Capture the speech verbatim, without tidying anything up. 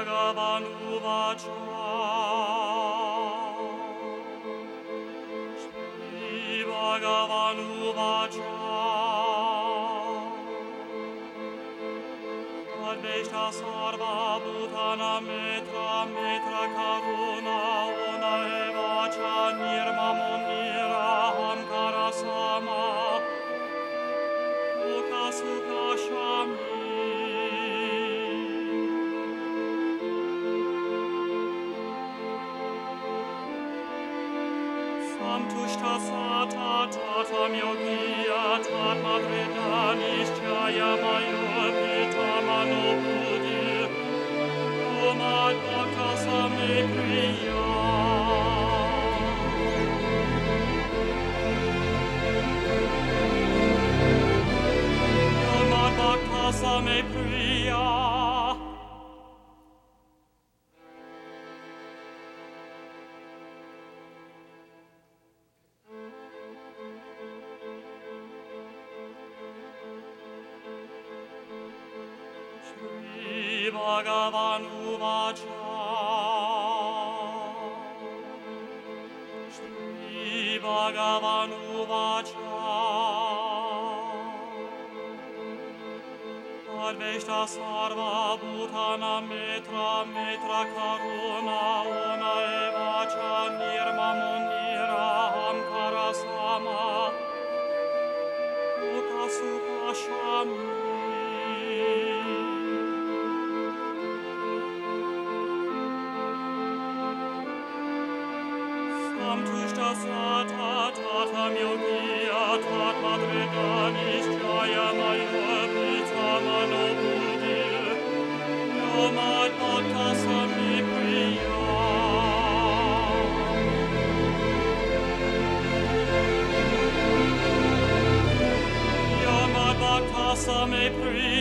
Bhagavan Uvacha Shri Bhagavan Uvacha Adveshta Sarva Bhutana Metra Metra Karuna Ona Evacha Nirmamo Niraham Karasama Uka Sukha Shami Samtushta Sata Tatam Yogiya Tat Madridanishchaya Mayo Pitamano Budi Umad Bhakta Same Priya Umad Bhakta Same Priya Shri Bhagavan Uvacha Shri Bhagavan Uvacha Adveshta Sarva Bhutana Metra Metra Karuna Ona Evacha Nirmamo Niraham Karasama Uka Sukha Shami Samtushta Sata Tatam Yogiya Tat Madridanishchaya Mayo Pitamano Budi Yomad Bhakta Same Priya Yomad Bhakta Same Priya